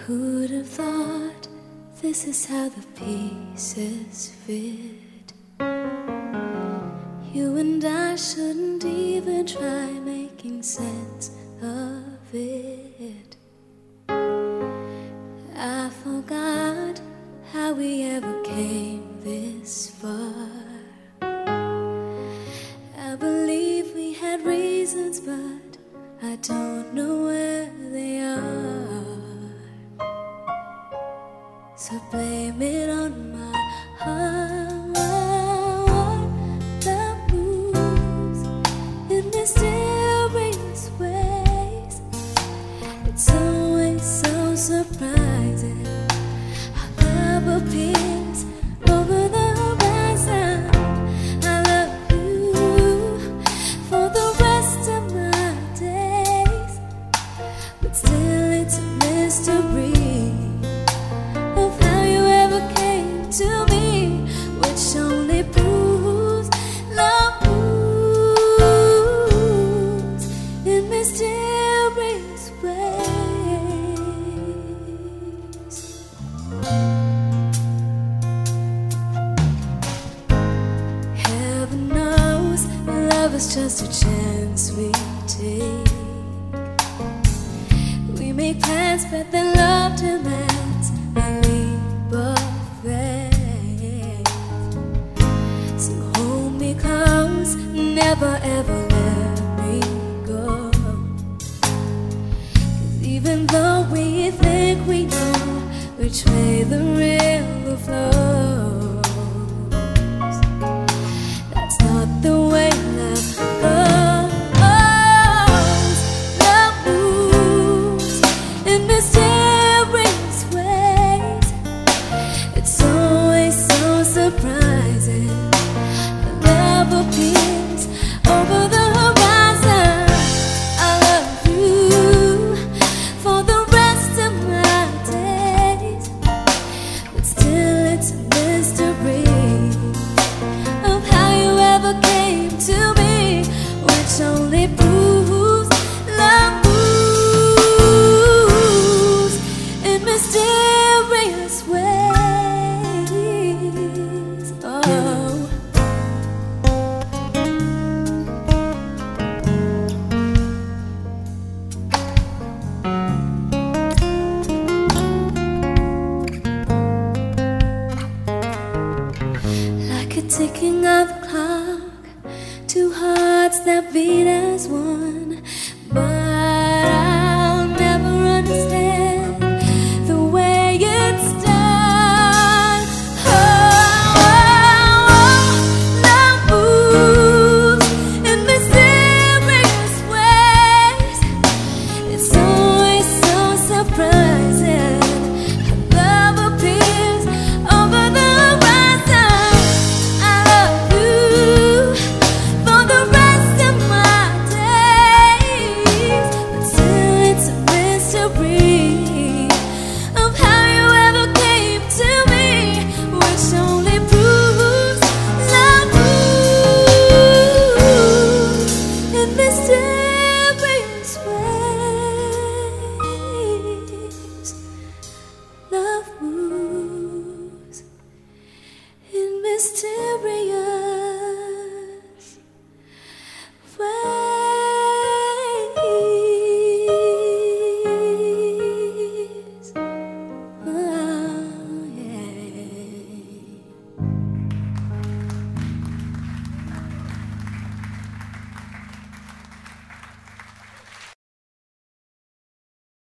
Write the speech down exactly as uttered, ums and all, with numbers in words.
Who'd have thought this is how the pieces fit? You and I shouldn't even try making sense of it. I forgot how we ever came this far. I believe we had reasons, but I don't know where they are. So blame it on my heart. The moves in mysterious ways. It's always so surprising how love appears over the horizon. I love you for the rest of my days, but still it's a mystery to me, which only proves love moves in mysterious ways. Heaven knows love is just a chance we take. We make plans, but then love demands a leap of faith. So hold me close, never ever let me go. 'Cause even though we think we know which way the river flows, that's not the way